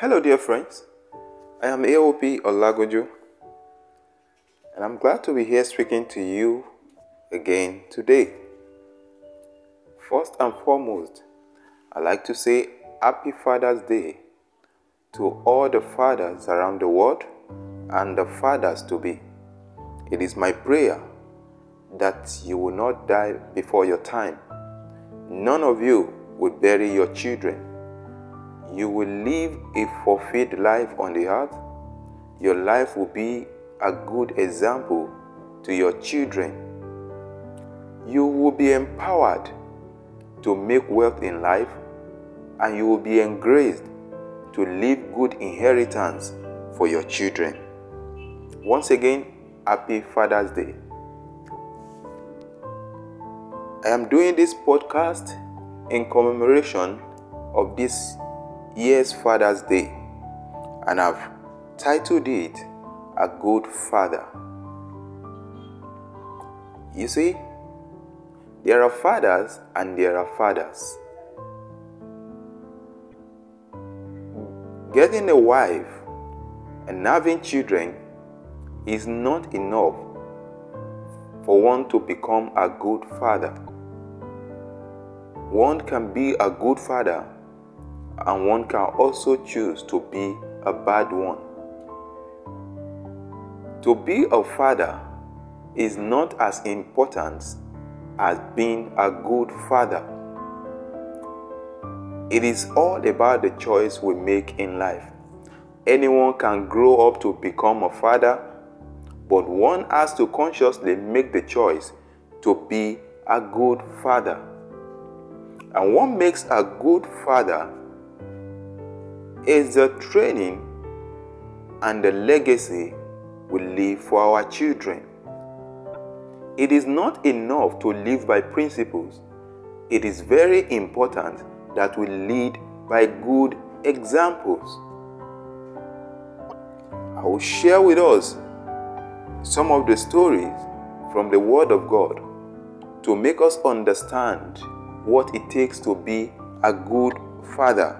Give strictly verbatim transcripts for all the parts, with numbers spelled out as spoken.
Hello, dear friends. I am A O P Olagoju, and I'm glad to be here speaking to you again today. First and foremost, I'd like to say Happy Father's Day to all the fathers around the world and the fathers to be. It is my prayer that you will not die before your time. None of you will bury your children. You will live a fulfilled life on the earth. Your life will be a good example to your children. You will be empowered to make wealth in life, and you will be engraced to leave good inheritance for your children. Once again, Happy Father's Day. I am doing this podcast in commemoration of this year's Father's Day, and I've titled it A Good Father. You see, there are fathers and there are fathers. Getting a wife and having children is not enough for one to become a good father. One can be a good father, and one can also choose to be a bad one. To be a father is not as important as being a good father. It is all about the choice we make in life. Anyone can grow up to become a father, but one has to consciously make the choice to be a good father. And what makes a good father is the training and the legacy we leave for our children. It is not enough to live by principles. It is very important that we lead by good examples. I will share with us some of the stories from the Word of God to make us understand what it takes to be a good father.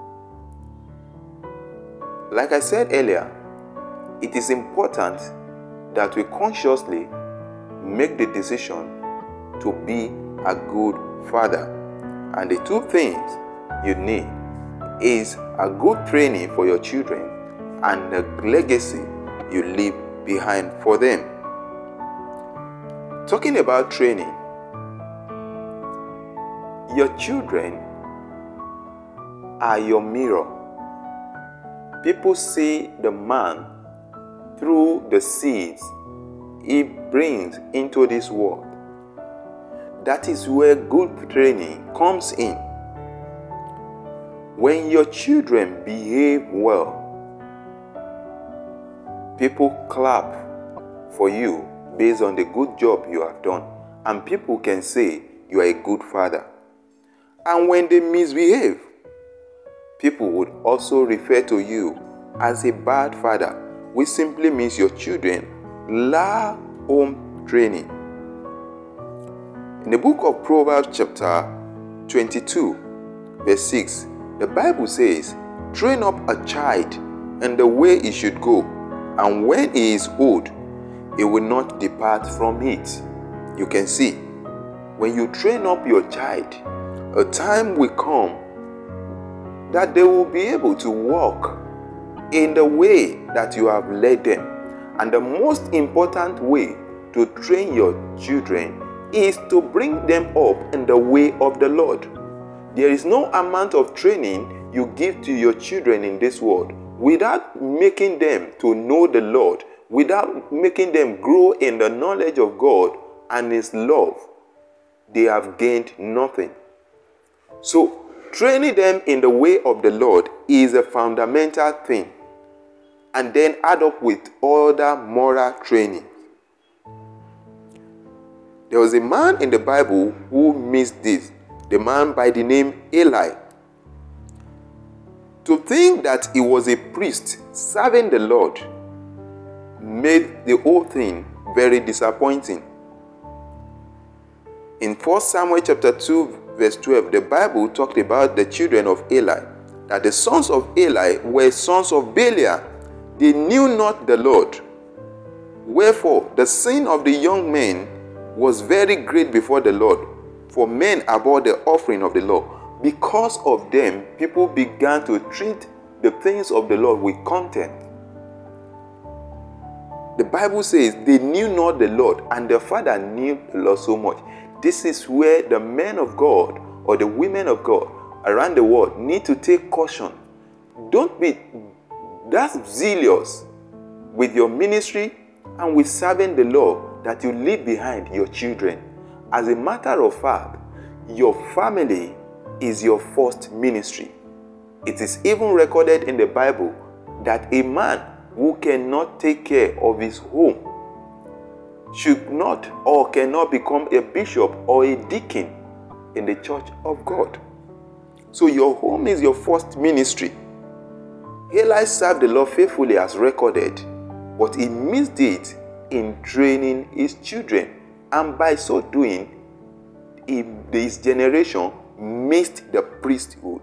Like I said earlier, it is important that we consciously make the decision to be a good father. And the two things you need is a good training for your children and the legacy you leave behind for them. Talking about training, your children are your mirror. People see the man through the seeds he brings into this world. That is where good training comes in. When your children behave well, people clap for you based on the good job you have done, and people can say you are a good father. And when they misbehave, people would also refer to you as a bad father, which simply means your children lack home training. In the book of Proverbs chapter twenty-two, verse six, the Bible says, "Train up a child in the way he should go, and when he is old, he will not depart from it." You can see, when you train up your child, a time will come that they will be able to walk in the way that you have led them. And the most important way to train your children is to bring them up in the way of the Lord. There is no amount of training you give to your children in this world without making them to know the Lord, without making them grow in the knowledge of God and His love. They have gained nothing. So, training them in the way of the Lord is a fundamental thing. And then add up with other moral training. There was a man in the Bible who missed this. The man by the name Eli. To think that he was a priest serving the Lord made the whole thing very disappointing. In First Samuel chapter two, verse twelve, the Bible talked about the children of Eli. that the sons of Eli were sons of Belial. They knew not the Lord. Wherefore the sin of the young men was very great before the Lord, for men abhorred the offering of the Lord. Because of them, people began to treat the things of the Lord with contempt. The Bible says they knew not the Lord, and their father knew the Lord so much. This is where the men of God or the women of God around the world need to take caution. Don't be that zealous with your ministry and with serving the Lord that you leave behind your children. As a matter of fact, your family is your first ministry. It is even recorded in the Bible that a man who cannot take care of his home should not or cannot become a bishop or a deacon in the church of God. So your home is your first ministry. Eli served the Lord faithfully as recorded, but he missed it in training his children, and by so doing, he, his generation missed the priesthood.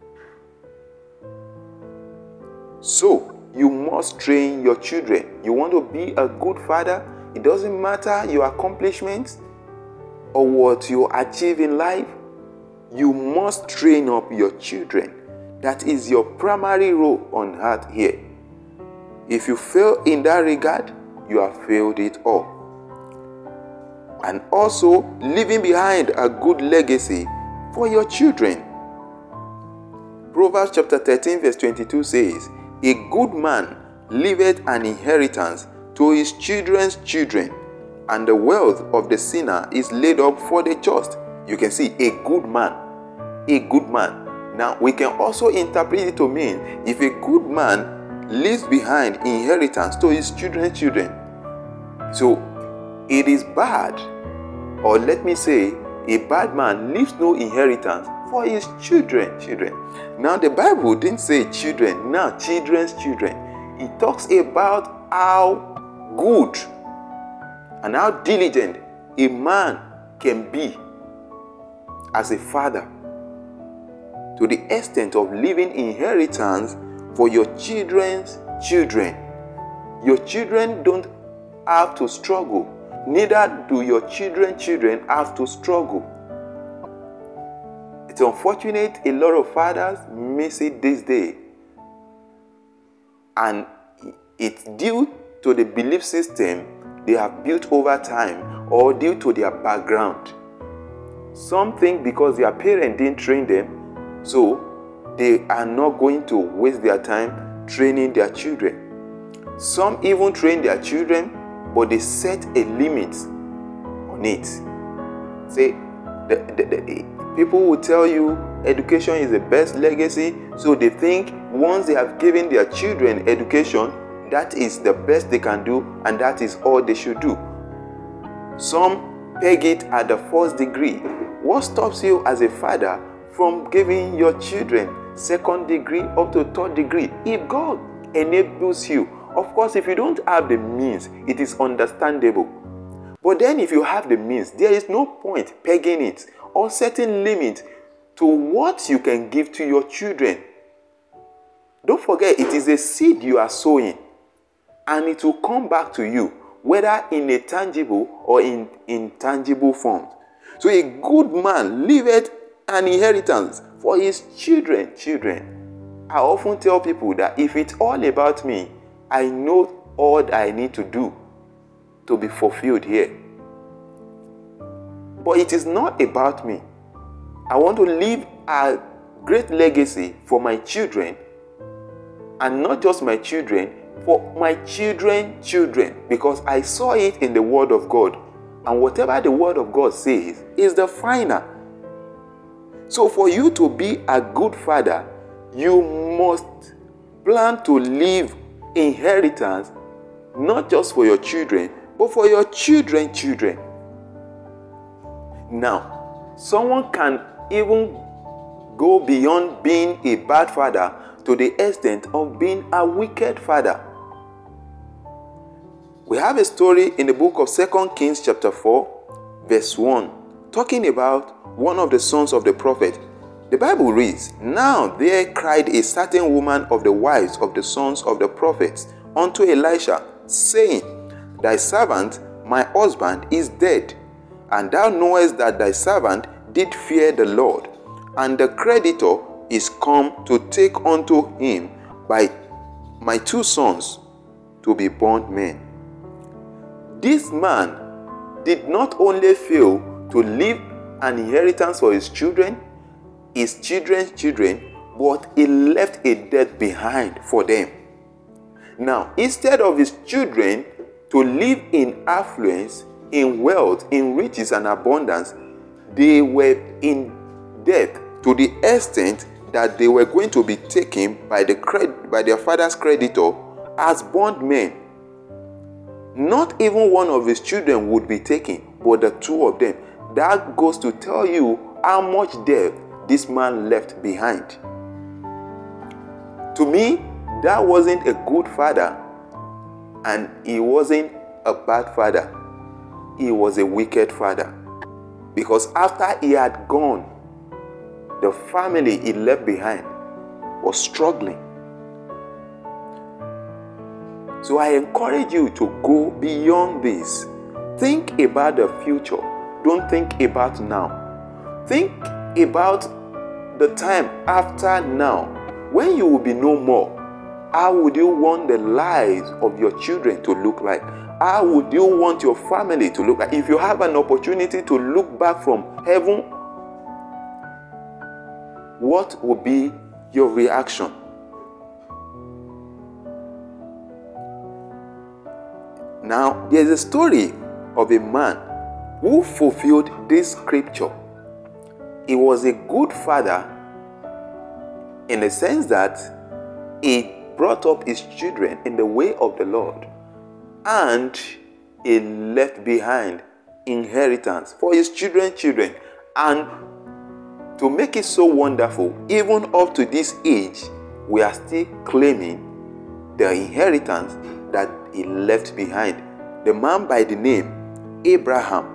So you must train your children. You want to be a good father? It doesn't matter your accomplishments or what you achieve in life. You must train up your children. That is your primary role on earth here. If you fail in that regard, you have failed it all. And also leaving behind a good legacy for your children. Proverbs chapter thirteen verse twenty-two says, a good man leaveth an inheritance to his children's children, and the wealth of the sinner is laid up for the just. You can see a good man, a good man. Now we can also interpret it to mean if a good man leaves behind inheritance to his children's children. So it is bad, or let me say, a bad man leaves no inheritance for his children, children. Now the Bible didn't say children, now children's children. It talks about how good and how diligent a man can be as a father, to the extent of leaving inheritance for your children's children. Your children don't have to struggle, neither do your children's children have to struggle. It's unfortunate a lot of fathers miss it this day, and it's due to the belief system they have built over time or due to their background. Some think because their parents didn't train them, so they are not going to waste their time training their children. Some even train their children, but they set a limit on it. Say, the, the, the, people will tell you education is the best legacy, so they think once they have given their children education, that is the best they can do and that is all they should do. Some peg it at the first degree. What stops you as a father from giving your children second degree up to third degree? If God enables you, of course, if you don't have the means, it is understandable. But then if you have the means, there is no point pegging it or setting limits to what you can give to your children. Don't forget, it is a seed you are sowing, and it will come back to you, whether in a tangible or in intangible form. So a good man leaveth an inheritance for his children, children. I often tell people that if it's all about me, I know all I need to do to be fulfilled here. But it is not about me. I want to leave a great legacy for my children, and not just my children, for my children's children, because I saw it in the Word of God, and whatever the Word of God says is the final. So for you to be a good father, you must plan to leave inheritance not just for your children, but for your children's children. Now, someone can even go beyond being a bad father to the extent of being a wicked father. We have a story in the book of Second Kings chapter four, verse one, talking about one of the sons of the prophet. The Bible reads, "Now there cried a certain woman of the wives of the sons of the prophets unto Elisha, saying, Thy servant, my husband, is dead, and thou knowest that thy servant did fear the Lord, and the creditor is come to take unto him by my two sons to be bondmen." This man did not only fail to leave an inheritance for his children, his children's children, but he left a debt behind for them. Now, instead of his children to live in affluence, in wealth, in riches and abundance, they were in debt to the extent that they were going to be taken by the cred- by their father's creditor as bondmen. Not even one of his children would be taken, but the two of them. That goes to tell you how much debt this man left behind. To me, that wasn't a good father, and he wasn't a bad father. He was a wicked father. Because after he had gone, the family he left behind was struggling. So I encourage you to go beyond this. Think about the future. Don't think about now. Think about the time after now, when you will be no more. How would you want the lives of your children to look like? How would you want your family to look like? If you have an opportunity to look back from heaven, what would be your reaction? Now, there's a story of a man who fulfilled this scripture. He was a good father in the sense that he brought up his children in the way of the Lord, and he left behind inheritance for his children's children. And to make it so wonderful, even up to this age, we are still claiming the inheritance that he left behind. The man by the name Abraham.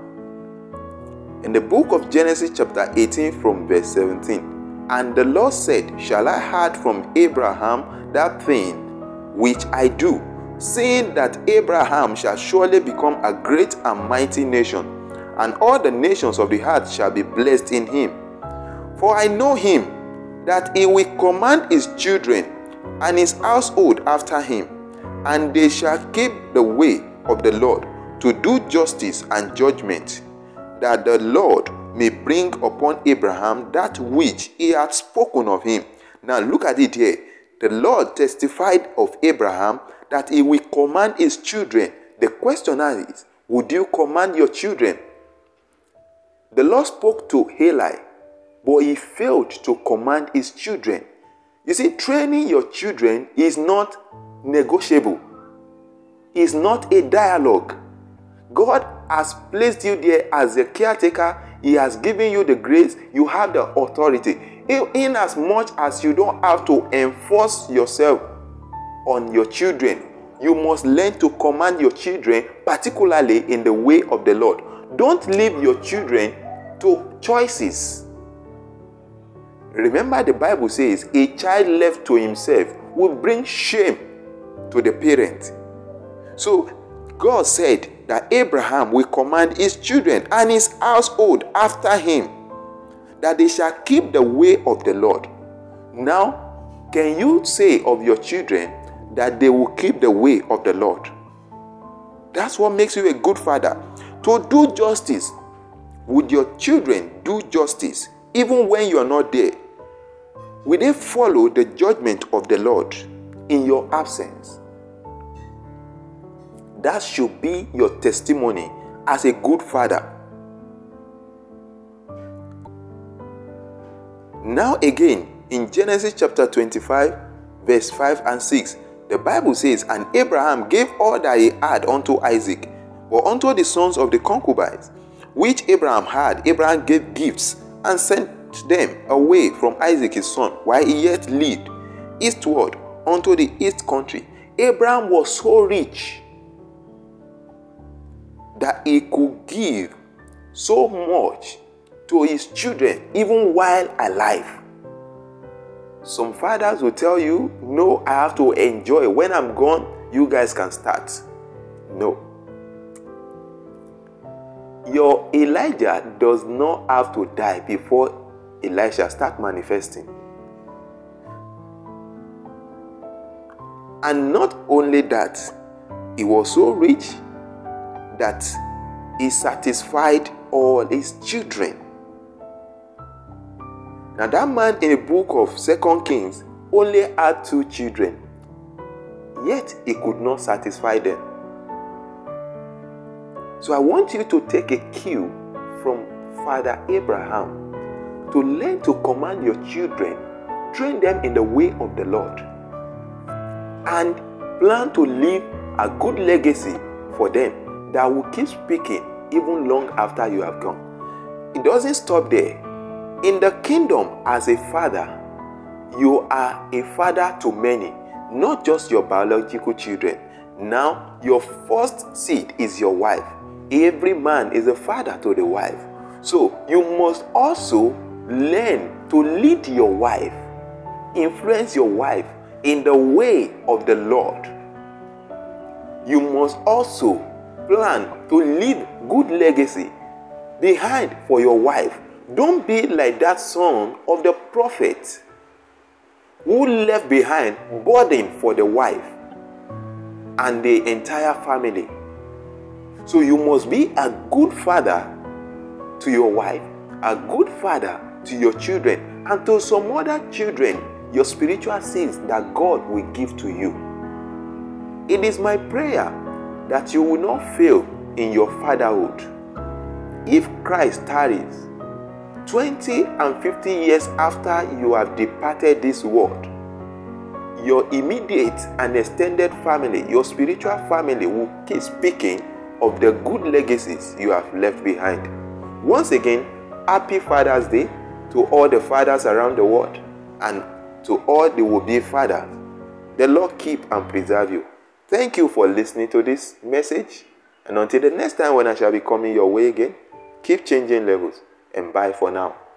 In the book of Genesis chapter eighteen from verse seventeen, "And the Lord said, Shall I hide from Abraham that thing which I do, saying that Abraham shall surely become a great and mighty nation, and all the nations of the earth shall be blessed in him. For I know him, that he will command his children and his household after him, and they shall keep the way of the Lord, to do justice and judgment, that the Lord may bring upon Abraham that which he had spoken of him." Now look at it here. The Lord testified of Abraham that he will command his children. The question is, would you command your children? The Lord spoke to Eli, but he failed to command his children. You see, training your children is not negotiable. It's not a dialogue. God has placed you there as a caretaker. He has given you the grace. You have the authority. In as much as you don't have to enforce yourself on your children, you must learn to command your children, particularly in the way of the Lord. Don't leave your children to choices. Remember, the Bible says a child left to himself will bring shame to the parent. So God said that Abraham will command his children and his household after him, that they shall keep the way of the Lord. Now, can you say of your children that they will keep the way of the Lord? That's what makes you a good father. To do justice. Would your children do justice even when you are not there? Will they follow the judgment of the Lord in your absence? That should be your testimony as a good father. Now again, in Genesis chapter twenty-five, verse five and six, the Bible says, "And Abraham gave all that he had unto Isaac, but unto the sons of the concubines, which Abraham had, Abraham gave gifts, and sent them away from Isaac his son, while he yet lived, eastward unto the east country." Abraham was so rich that he could give so much to his children even while alive. Some fathers will tell you, no, I have to enjoy. When I'm gone, you guys can start. No. Your Elijah does not have to die before Elisha start manifesting. And not only that, he was so rich that he satisfied all his children. Now that man in the book of Second Kings only had two children, yet he could not satisfy them. So I want you to take a cue from Father Abraham to learn to command your children, train them in the way of the Lord, and plan to leave a good legacy for them that will keep speaking even long after you have gone. It doesn't stop there. In the kingdom, as a father, you are a father to many, not just your biological children. Now, your first seed is your wife. Every man is a father to the wife. So, you must also learn to lead your wife, influence your wife in the way of the Lord. You must also plan to leave good legacy behind for your wife. Don't be like that son of the prophet who left behind burden for the wife and the entire family. So you must be a good father to your wife, a good father to your children, and to some other children, your spiritual seeds that God will give to you. It is my prayer that you will not fail in your fatherhood. If Christ tarries, twenty and fifty years after you have departed this world, your immediate and extended family, your spiritual family, will keep speaking of the good legacies you have left behind. Once again, happy Father's Day to all the fathers around the world and to all the would-be fathers. The Lord keep and preserve you. Thank you for listening to this message. And until the next time when I shall be coming your way again, keep changing levels. And bye for now.